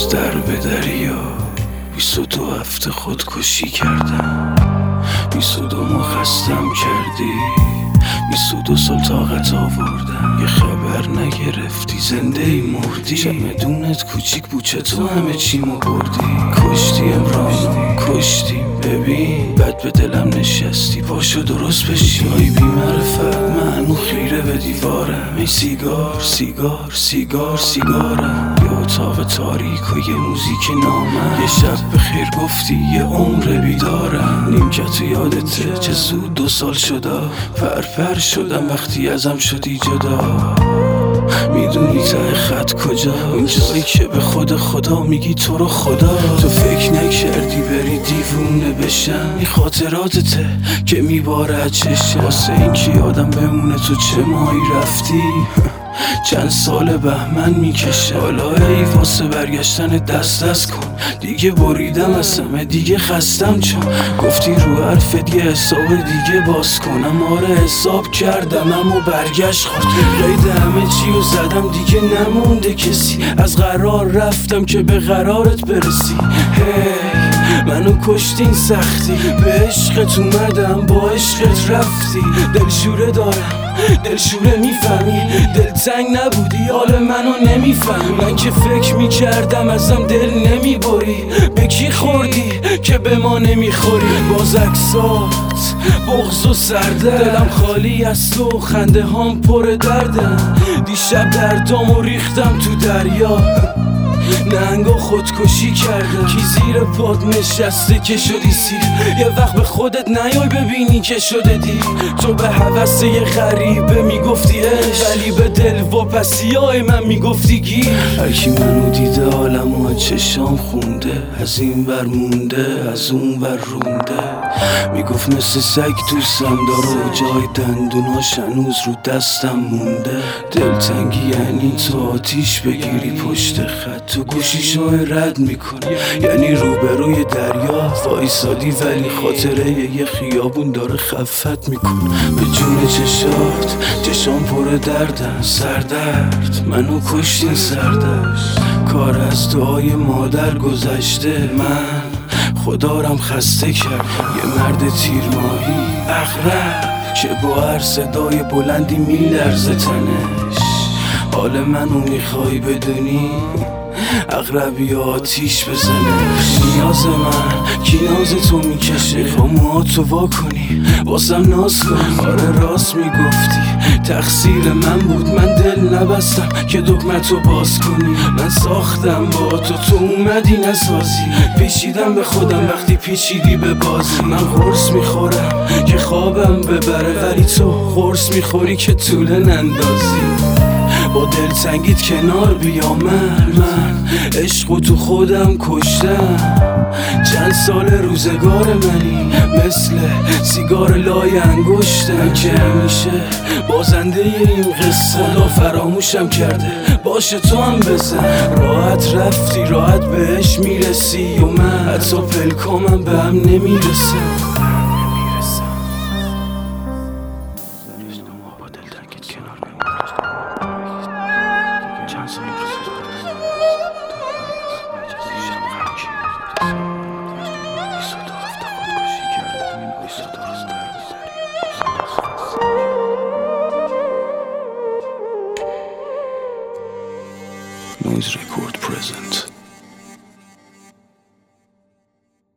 روز در به دریا 22 هفته خودکشی کردم. 22 ماه خستم کردی، 22 سال طاقت آوردم. یه خبر نگرفتی زنده ای مردی. چمدونت کوچیک بود چطور همه چیمو بردی. کشتی امرانو کشتی ببین، بد به دلم نشستی پاشو درست بشی. ای بی معرفت منو خیره به دیوارم. ای سیگار سیگار سیگار سیگارم. یه اتاق تاریک و یه موزیک نامم. یه شب بخیر گفتی یه عمر بیدارم. نیمکت یادته چه زود 2 سال شده. پرپر شدم وقتی ازم شدی جدا. میدونی ته خط کجا؟ اون جایی که به خود خدا میگی تو رو خدا. تو فکر نکردی بری دیوونه بشم. این خاطراتته که میباره چشم. واسه این که یادم بمونه تو چه ماهی رفتی. چند سال بهمن میکشه. حالا ای واسه برگشتن دست کن. دیگه بریدم از همه دیگه خستم. چون گفتی رو حرفت یه حساب دیگه باز کنم. آره حساب کردم اما برگشت خورد. قید همه چیو زدم دیگه نمونده کسی. از قرار رفتم که به قرارت برسی. منو کشتین سختی، به عشقت اومدم با عشقت رفتی. دلشوره دارم دلشوره میفهمی. دلتنگ نبودی حال منو نمیفهمی. من که فکر میکردم ازم دل نمیبری. به کی خوردی که به ما نمیخوری. باز عکسات بغض و سرده. دلم خالی از تو خنده هام پر دردم. دیشب دردامو ریختم تو دریا. نهنگا خودکشی کردم. کی زیر پاد نشسته که شدی سیر. یه وقت به خودت نیای ببینی که شده دیر. تو به هوس یه غریبه میگفتی عشق، ولی به دل واپسیای من میگفتی گیر. هرکی منو دیده عالمو چشام خونده. از این ور مونده از اون ور رونده. میگفت مثل سگ دوستم داره و جای دندوناش هنوز رو دستم مونده. دلتنگی یعنی تو آتیش بگیری پشت خط. تو گوشیشو رد میکنی یعنی روبروی دریا وایسادی، ولی خاطره یه خیابون داره خفت میکنه. به جون چشات چشام پر دردن. سردرد منو کشتین سردشت. کار از دعای مادر گذشته. من خدارم خسته کرد. یه مرد تیرماهی اغرب که با هر صدای بلندی میلرزه تنش. حال منو میخوای بدونی؟ اغربی آتیش بزنه. نیاز من کی ناز تو میکشه. میخوام موهاتو وا کنی واسم ناز کنی. آره راست میگفتی تقصیر من بود. من دل نبستم که دکمتو باز کنی. من ساختم با تو اومدی نسازی. پیچیدم به خودم وقتی پیچیدی به بازی. من قرص میخورم که خوابم ببره، ولی تو قرص میخوری که طوله نندازی. با دلتنگیت کنار بیا. من عشقو تو خودم کشتم. چند سال روزگار منی مثل سیگار لای انگشتم که همیشه بازنده این قصه. خدا فراموشم کرده باشه تو هم بزن. راحت رفتی راحت بهش میرسی و من حتی پلکامم به هم نمیرسه. Noise Record present.